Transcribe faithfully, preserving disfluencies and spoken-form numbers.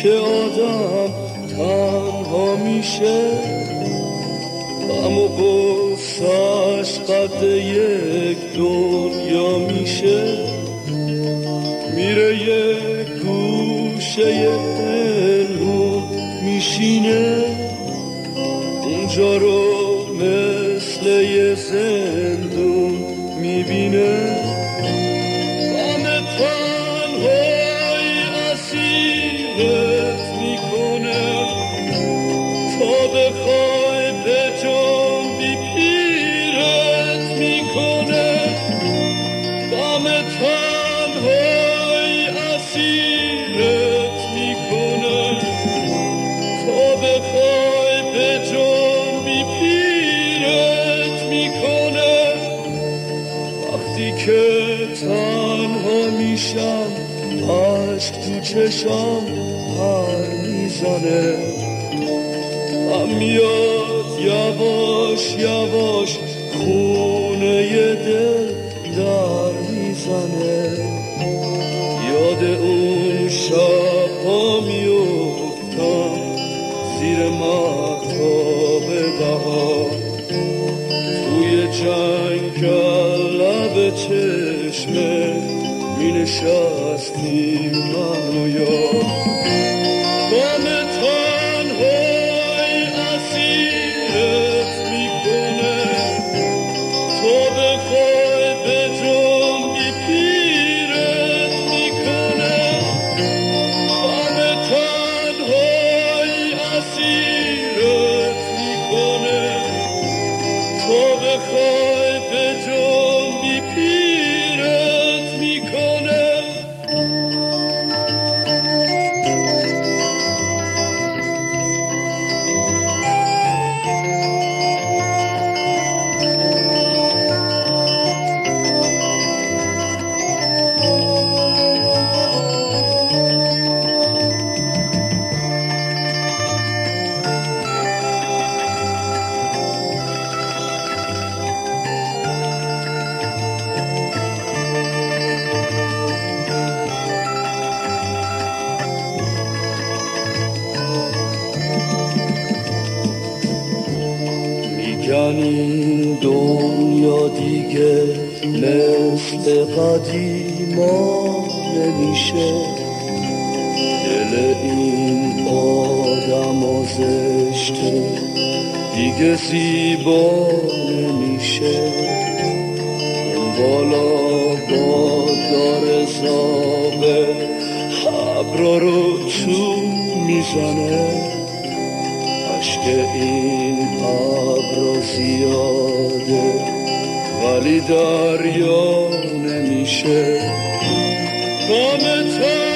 که آدم تنها میشه، غم و غصه‌اش قد یک دنیا میشه. میره یک گوشه پنهون میشینه، اونجا رو مثل یه زندون میبینه. غم تنهایی اسیرت میکنه، تا بخوای به جنبی پیرت میکنه. غم تنهایی اسیرت میکنه، تا بخوای به جنبی پیرت میکنه. وقتی که تنها میشم عشق تو چشم پر میزنه، غم میاد یواش یواش خونه دل در میزنه. یاد اون شب‌ها میفتم زیر مهتاب بهار، توی جنگل لب چشمه می نشستیم من و یار. غم تنهایی اسیرت میکنه، تو بخوای به جنبی پیرت میکنه. غم تنهایی اسیرت میکنه، تو بخوای به جنبی پیرت میکنه. میگن این دنیا دیگه مثل قدیما نمیشه، دل این آدم زشته دیگه زیبا نمیشه. اون بالا باد داره زاغه ابرا رو چون میزنه، عشق این ابرا زیاده ولی دریا نمیشه. غم